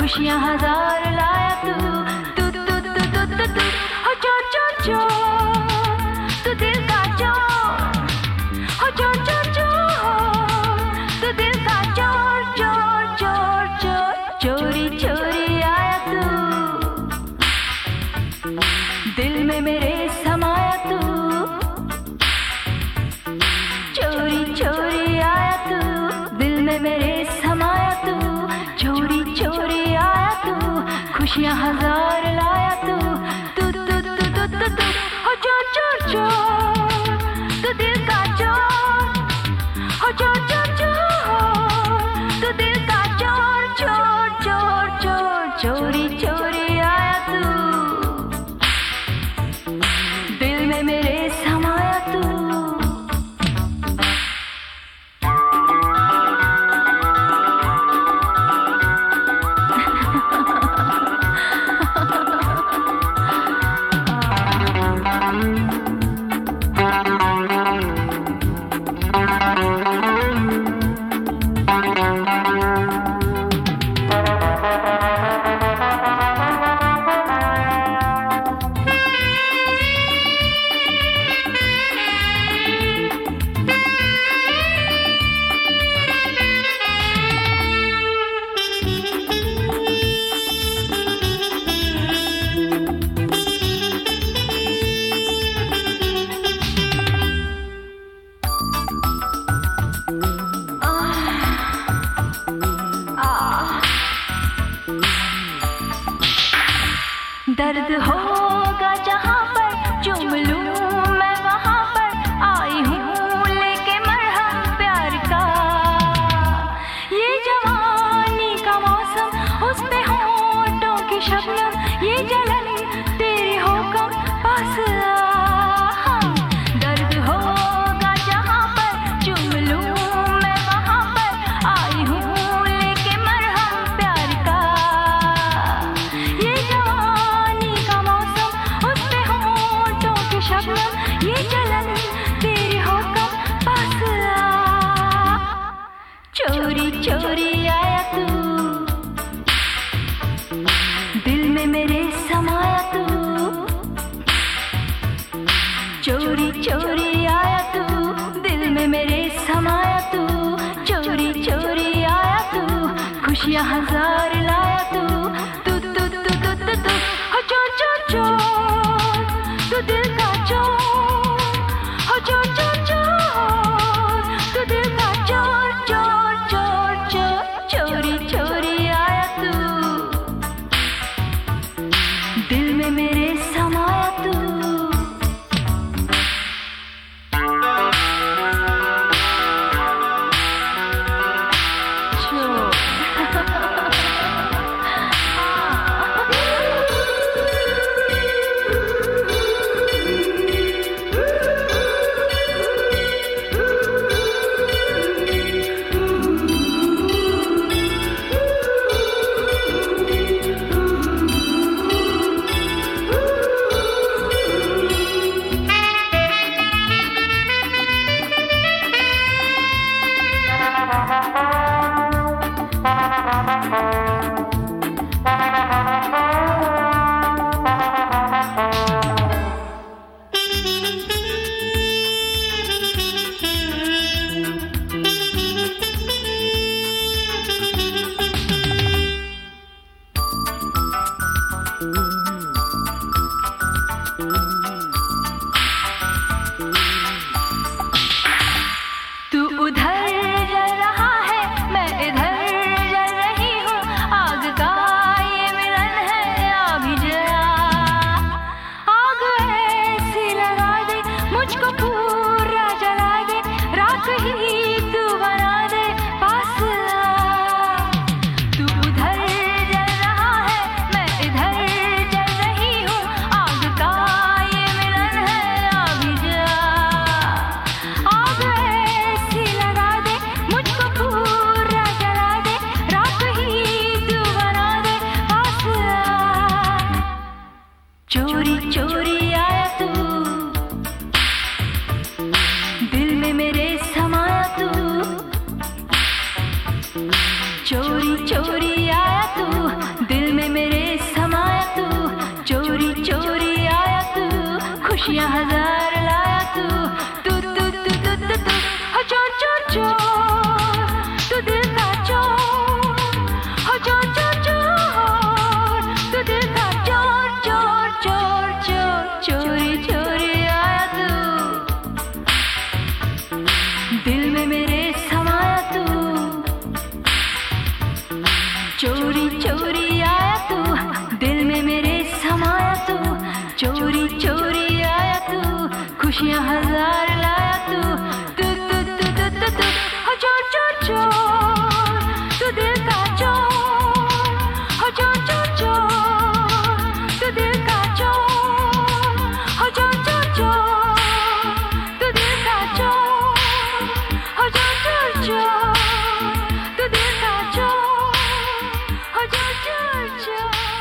खुशियाँ हजार लाया तू तू तू तू तू तू तू हो चोर चोर चोर तू दिल का चोर हो चोर चोर चोर तू दिल का चोर चोर चोर चोर चोरी चोरी आया तू दिल में मेरे समाया तू चोरी चोरी आया तू दिल में मेरे समाया तू चोरी चोरी आया तू खुशियाँ हजार लाया तू तू तू तू तू तू तू हो चोर चोर चोर तू दिल का चोर हो चोर चोर चोर तू दिल का चोर चोर चोर चोर चोरी चोरी आया तू दिल में मेरे समाया तू दर्द होगा जहाँ पर चूम लूं मैं वहाँ पर आई हूँ लेके मरहम प्यार का ये जवानी का मौसम उस पे होंठों की शबनम ये जलन तेरे हुक्म पास आ दर्द होगा जहाँ पर चूम लूं मैं वहाँ पर आई हूँ लेके मरहम प्यार का ये शबनम ये जलन तेरे हुक्म पास आ चोरी चोरी आया तू दिल में मेरे समाया तू चोरी चोरी आया तू दिल में मेरे समाया तू चोरी चोरी आया तू खुशियाँ हजार लाया तू तू तू तू तू तू तू हो चोर चोर चोर तू दिल का चोर हो चोर चोर चोर तू दिल का चोर चोर चोर चोर चोरी चोरी आया तू दिल में मेरे समाया तू खुशियाँ हजार लाया तू तू तू तू तू तू तू हो चोर चोर चोर, तू दिल का चोर, हो चोर चोर चोर, तू दिल का चोर चोर चोर चोर, चोरी चोरी आया तू दिल में मेरे समाया तू, चोरी चोरी आया तू दिल में मेरे समाया तू, चोरी चोरी आया तू खुशियाँ हजार लाया तू तू तू तू तू तू तू हो चोर चोर चोर, तू दिल का चोर, हो चोर चोर चोर, तू दिल का चोर, हो चोर चोर चोर, तू दिल का चोर, हो चोर चोर चोर, तू दिल का चोर, हो चोर चोर चोर।